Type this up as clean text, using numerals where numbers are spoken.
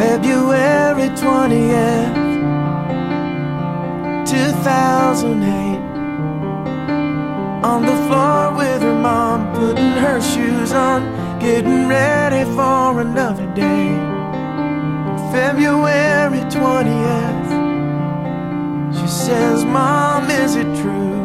February 20th, 2008. On the floor with her mom, putting her shoes on, getting ready for another day. February 20th, she says, "Mom, is it true?